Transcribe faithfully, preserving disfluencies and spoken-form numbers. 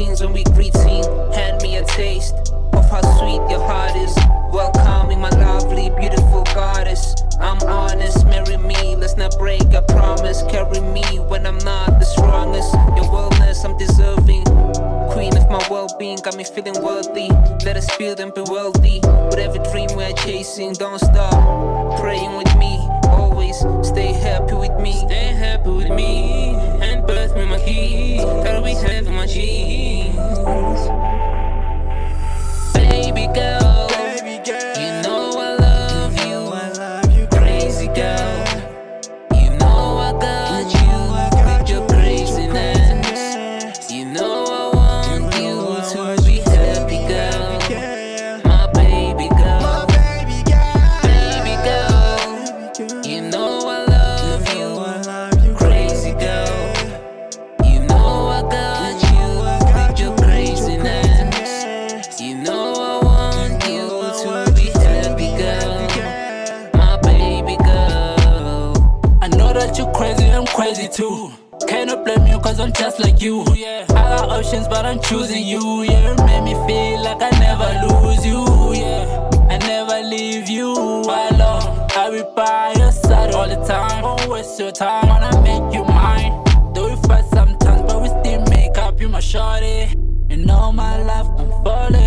greetings when we greeting. Hand me a taste of how sweet your heart is. Welcoming my lovely, beautiful goddess. I'm honest, marry me, let's not break a promise. Carry me when I'm not the strongest. Your wellness, I'm deserving. Queen of my well-being, got me feeling worthy. Let us build and be wealthy. Whatever dream we're chasing, don't stop praying with me. Always stay happy with me. Stay happy with me and birth me my keys. Gotta be happy my jeans. Baby girl, Baby girl, you know I love you. I love you, Crazy girl, you know I got you with your craziness. You know I want you to be happy, girl. My baby girl, my baby girl, baby girl. You know I love I you, love you, crazy girl. You know I got you with your craziness. You know I want you to be happy, girl. My baby girl. I know that you crazy, I'm crazy too. Cannot blame you cause I'm just like you, yeah. I got options but I'm choosing you, yeah. You made me feel like I never lose you, yeah. I never leave you alone. I be by your side all the time. Won't waste your time, wanna make you mine. Though we fight sometimes but we still make up, you my shorty. You know my life, I'm falling